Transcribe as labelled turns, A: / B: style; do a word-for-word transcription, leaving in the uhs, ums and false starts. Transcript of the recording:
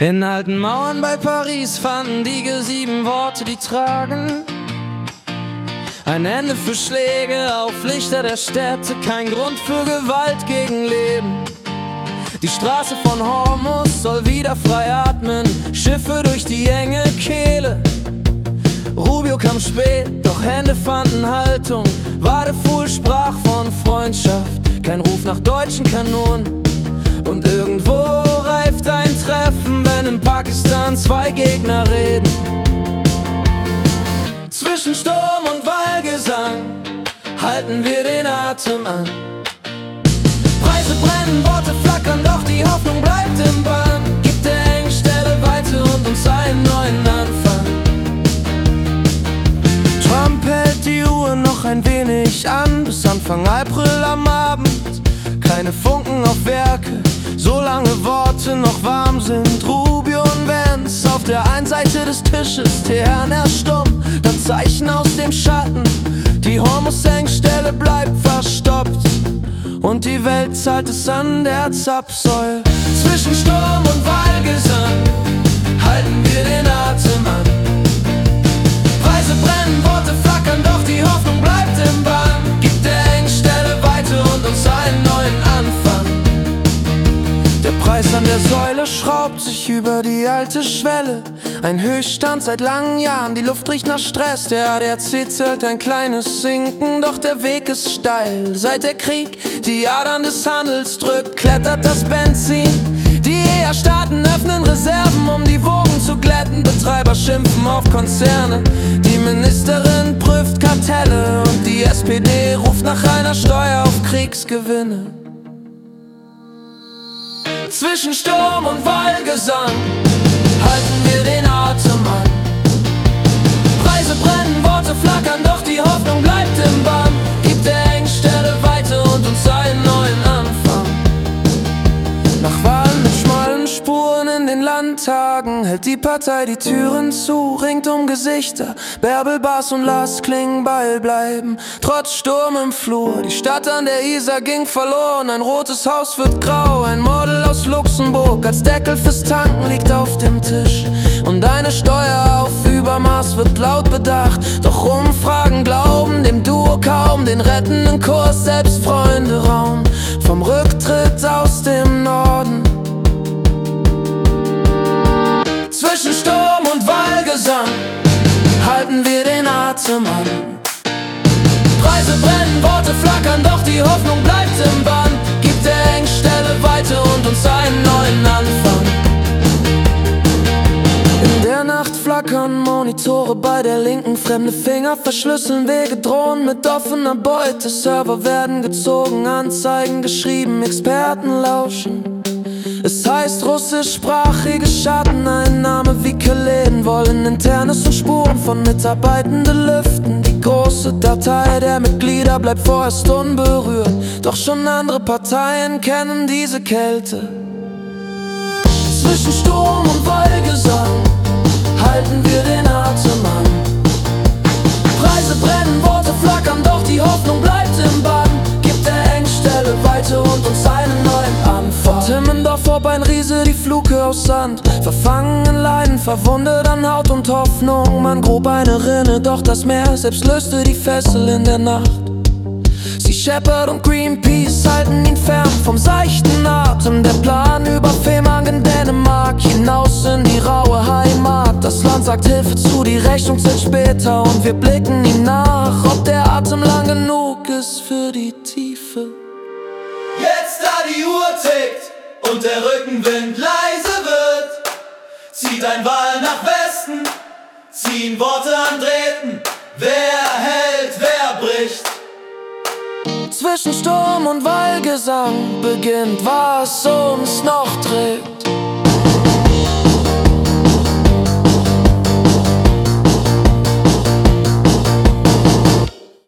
A: In alten Mauern bei Paris fanden die G sieben Worte, die tragen ein Ende für Schläge auf Lichter der Städte, kein Grund für Gewalt gegen Leben. Die Straße von Hormus soll wieder frei atmen, Schiffe durch die enge Kehle. Rubio kam spät, doch Hände fanden Haltung. Wadefuhl sprach von Freundschaft, kein Ruf nach deutschen Kanonen. Und irgendwo reift ein Treffen, wenn in Pakistan zwei Gegner reden. Zwischen Sturm und Wallgesang halten wir den Atem an. Preise brennen, Worte flackern, doch die Hoffnung bleibt im Bann. Gibt der Engstelle Weite und uns einen neuen Anfang. Trump hält die Uhr noch ein wenig an, bis Anfang April am Abend. Keine Funken auf Werke, solange Worte noch warm sind. Rubio und Vance auf der einen Seite des Tisches, Teheran erstummt, dann Zeichen aus dem Schatten. Die Hormus-Engstelle bleibt verstopft und die Welt zahlt es an der Zapfsäule. Zwischen Sturm und Wallgesang halten wir den Atem an. Preise brennen, Worte flackern, doch die Hoffnung bleibt im Bann. Gibt der Engstelle Weite und uns einen neuen Anfang. Der Preis an der Säule schraubt sich über die alte Schwelle. Ein Höchststand seit langen Jahren, die Luft riecht nach Stress. Der A D A C zählt ein kleines Sinken, doch der Weg ist steil. Seit der Krieg die Adern des Handels drückt, klettert das Benzin. Die E A-Staaten öffnen Reserven, um die Wogen zu glätten. Betreiber schimpfen auf Konzerne, die Ministerin prüft Kartelle und die S P D ruft nach einer Steuer auf Kriegsgewinne. Zwischen Sturm und Wallgesang halten wir den Atem an. Preise brennen, Worte flackern, doch die Hoffnung bleibt im Bann. Gibt der Engstelle Weite und uns einen neuen Anfang. Nach Wahlen mit schmalen Spuren in den Landtagen hält die Partei die Türen zu, ringt um Gesichter. Bärbel, Bas und Lars Klingbeil bleiben trotz Sturm im Flur. Die Stadt an der Isar ging verloren, ein rotes Haus wird grau. Ein Model aus Luxemburg als Deckel fürs Tanken liegt auf dem Tisch. Und eine Steuer auf Übermaß wird laut bedacht. Doch Umfragen glauben dem Duo kaum, den rettenden Kurs selbst Freunde raunen vom Rücktritt aus dem Norden. Zwischen Sturm und Wallgesang halten wir den Atem an. Preise brennen, Worte flackern, doch die Hoffnung bleibt im Bann. Gibt der Engstelle Weite und uns einen neuen Anfang. In der Nacht flackern Monitore bei der Linken, fremde Finger verschlüsseln Wege, drohen mit offener Beute. Server werden gezogen, Anzeigen geschrieben, Experten lauschen. Es heißt russischsprachige Schatteneinnahme wie Keleden wollen Internes und Spuren von Mitarbeitenden lüften. Die große Datei der Mitglieder bleibt vorerst unberührt, doch schon andere Parteien kennen diese Kälte. Zwischen Sturm und Wallgesang halten wir den Atem an. Preise brennen, Worte flackern, doch die Hoffnung bleibt im Bann. Gibt der Engstelle Weite und uns einen neuen Anfang. Timmendorf ob ein Riese, die Fluke aus Sand, verfangen in Leiden, verwundet an Haut und Hoffnung. Man grub eine Rinne, doch das Meer selbst löste die Fessel in der Nacht. Sea Shepherd und Greenpeace halten ihn fern vom seichten Atem. Der Plan über Fehmarn in Dänemark hinaus in die raue Heimat. Das Land sagt Hilfe zu, die Rechnung zählt später und wir blicken ihm nach, ob der Atem lang genug ist für die Tiefe.
B: Jetzt da die Uhr tickt und der Rückenwind leise wird, zieht ein Wal nach Westen, ziehen Worte an Drähten. Wer hält, wer bricht?
A: Zwischen Sturm und Wallgesang beginnt, was uns noch trägt.